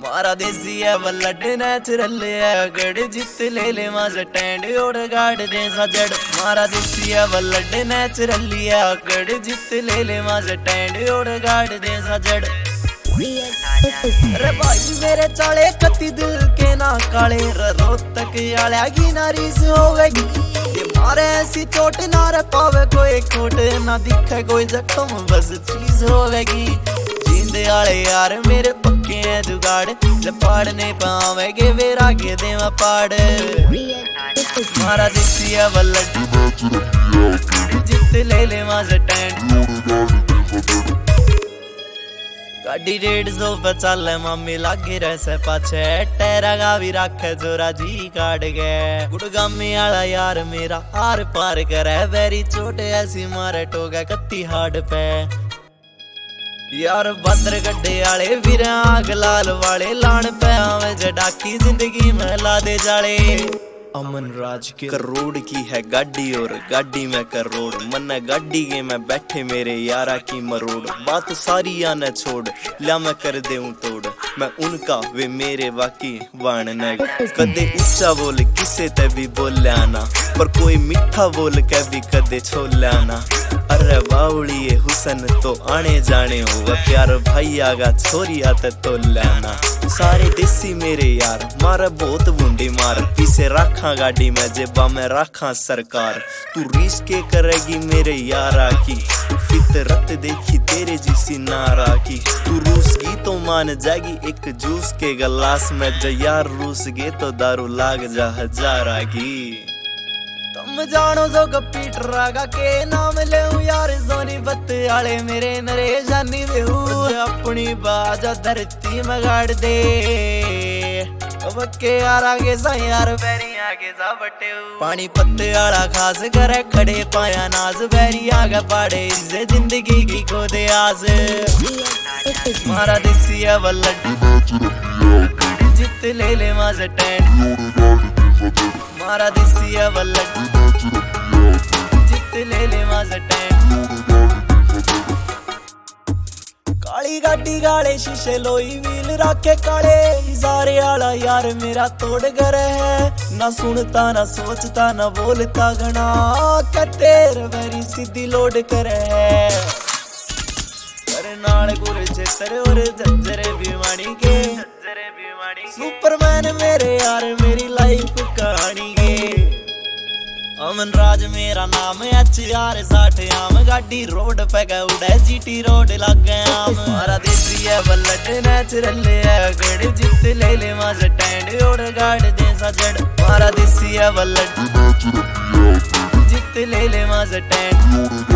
मारा देसी है वल्लड नेचुरल है गड़ जित ले मा स्टैंड और गाड़ दे सजड़। मारा देसी है वल्लड नेचुरल है गड़ जित ले मा स्टैंड और गाड़ दे सजड़। अरे भाई मेरे चाले कत्ती दिल के ना काले रोहतक आलिया की नारीस होवेगी। ये मारे ऐसी चोट ना रे पावे कोई खोट ना दिखे कोई जख्म बस चीज होवेगी। जींदे आले यार मेरे पक्के हैं जुगाड़ जब पाड़ नहीं पावेगे वे आगे देवा पाड़। मारा देसी है वल्लड जित ले मा स्टैंड। गाड़ी 150 पे चल मम्मी लागे रहे पाछे टेरा का भी रखे जोरा जी काट गए। गुड़गामी आला यार मेरा आर पार करे वेरी चोटे ऐसी मारे टोगा कत्ती हाड पे। यार बंदर गड्ढे आले वीर आग लाल वाले लान पे आवे जडाकी जिंदगी में ला दे जाले। अमन राज के करोड़ की है गाड़ी और गाड़ी में करोड़ मन गाड़ी के में बैठे मेरे यारा की मरोड़। बात सारी आने छोड़ ला मैं कर दे तोड़ मैं उनका वे मेरे वाकी वाण न। कदे ऊंचा बोल किसे ते भी बोल आना पर कोई मीठा बोल के भी कदे छोल आना। अरे बावड़ी हुसन तो आने जाने होगा प्यार भाई आगा छोरी आते तो लाना। सारे देसी मेरे यार मारे बहुत बूंदी मार पीछे रखा गाड़ी में जेबा में रखा सरकार। तू रीस के करेगी मेरे यारा की फितरत देखी तेरे जिसी नारा की। तू रूस गी तो मान जाएगी एक जूस के गिलास में जो यार रूस गे तो दारू लाग जा हजारा की। तुम जानो जो गपीट रागा के नाम ले यार सोनी बत्त आले मेरे नरे जानी बेहू अपनी बाजा धरती में गाड़ दे। के यार आगे सा यार बैरी आगे जा बटे पानी पत्ते आला खास करे खड़े पाया नाज बैरी आगे पाड़े इसे जिंदगी की खो दे आस। मारा देसी है वल्लड जित ले मा स्टैंड। मारा देसी है वल्लड जित ले मा स्टैंड। काली गाड़ी गाले शीशे लोई व्हील रखे काले सारे आला यार मेरा तोड़ घर है ना सुनता ना सोचता ना बोलता घना कतेर मेरी सीधी लोड करे है। नाल गुर छेतर और जज्जरे बीमारी के सुपरमैन मेरे यार मेरी लाइफ कहानी के। अमन राज मेरा नाम HR 60 आम गाड़ी रोड पे गए उड़े GT रोड लग गए आम। मारा देसी है वल्लड नेचुरल है गड़ जित ले मा स्टैंड और गाड़ दे सजड़। मारा देसी है वल्लड जित ले मा स्टैंड।